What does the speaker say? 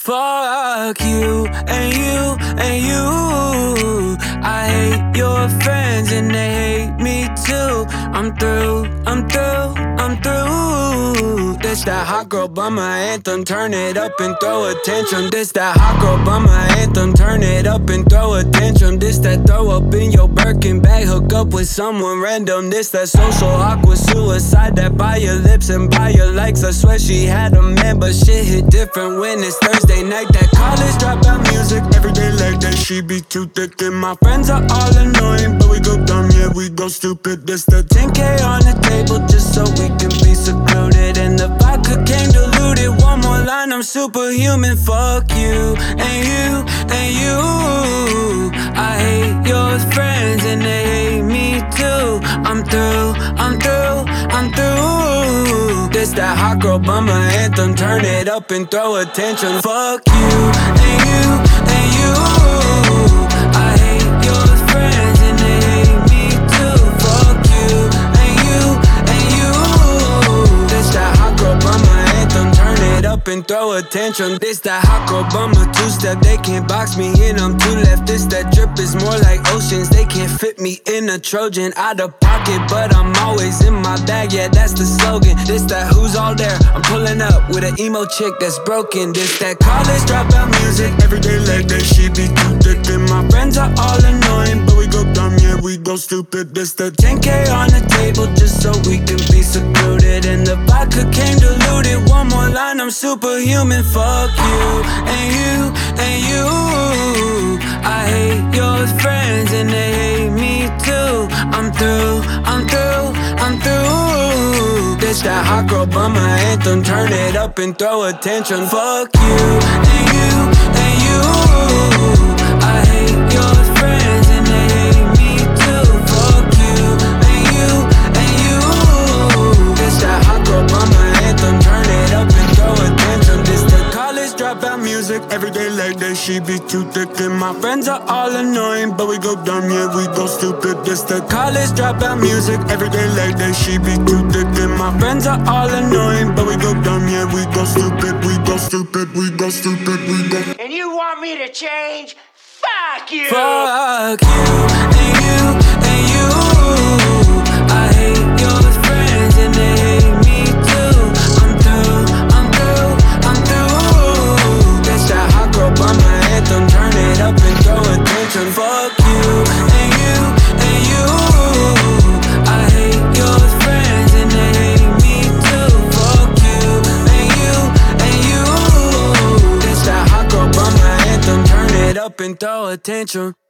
Fuck you and you and you. I hate your friends and they hate me too. I'm through, I'm through, I'm through. This that hot girl bummer anthem, turn it up and throw a tantrum. This that hot girl bummer anthem, turn it up and throw a tantrum. This that throw up in your Birkin bag, hook up with someone random. This that social awkward suicide that buy your lips and buy your likes. I swear she had a man, but shit hit different when it's Thursday night. That college dropout music, everyday like that. She be too thick and my friends are all annoying, but we go dumb, yeah, we go stupid. This the 10K on the table just so we can be secluded, and the vodka came diluted. One more line, I'm superhuman. Fuck you and you and you. I hate your friends and they hate me too. I'm through, I'm through, I'm through. This that hot girl bummer anthem, turn it up and throw a tantrum. Fuck you and you and you. I hate your friends and they hate me too. Fuck you and you and you. This that hot girl bummer anthem, turn it up and throw a tantrum. This that hot girl bummer two-step, they can't box me in, I'm too left. This that drip is more like oceans, they can't fit me in a Trojan. Out of pocket, but I'm always in my bag, yeah, that's the slogan. This that who's all there, I'm pulling up with an emo chick that's broken. This that college dropout music, everyday like that. She be too thick and my friends are all annoying, but we go dumb, yeah, we go stupid. This the 10K on the table just so we can be secluded, and the vodka came diluted. One more line, I'm superhuman. Fuck you and you and you. I hate your friends and they hate me too. I'm through, I'm through, I'm through. This that hot girl bummer anthem, turn it up and throw a tantrum. Fuck you and you and you. I hate your friends and they hate me too. Fuck you and you and you. This that hot girl bummer anthem, turn it up and throw a tantrum. This the college dropout music, everyday like that. She be too thick and my friends are all annoying, but we go dumb, yeah, we go stupid. This the college dropout music, everyday like that. She be too thick and my friends are all annoying, but we go dumb, yeah, we go stupid. We go stupid, we go stupid, we go. And you want me to change? Fuck you! Fuck you and you and you. I hate your friends and they hate me too. I'm through, I'm through, I'm through. This that hot girl bummer anthem, turn it up and throw a tantrum. Fuck you and you and you. I hate your friends and they hate me too. Fuck you and you and you. This that hot girl bummer anthem, turn it up and throw a tantrum.